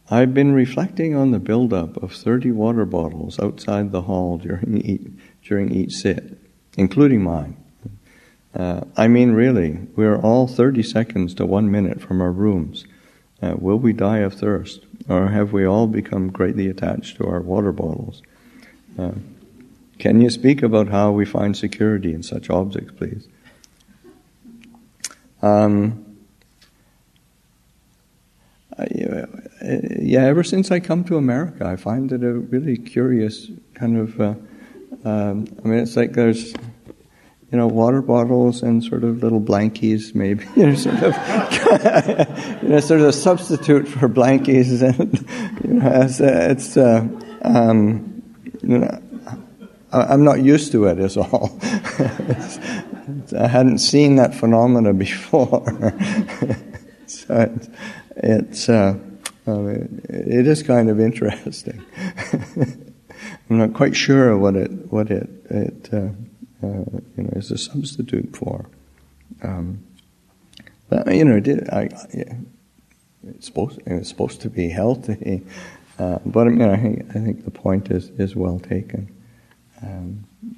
I've been reflecting on the build-up of 30 water bottles outside the hall during each sit, including mine. I mean, really, we're all 30 seconds to 1 minute from our rooms. Will we die of thirst, or have we all become greatly attached to our water bottles? Can you speak about how we find security in such objects, please? Yeah, ever since I come to America, I find it a really curious kind of, I mean, it's like there's, water bottles and sort of little blankies, maybe, sort of, sort of a substitute for blankies, and I'm not used to it, is all. I hadn't seen that phenomena before. So it is kind of interesting. I'm not quite sure what it is a substitute for. But it's supposed to be healthy. But I think the point is well taken.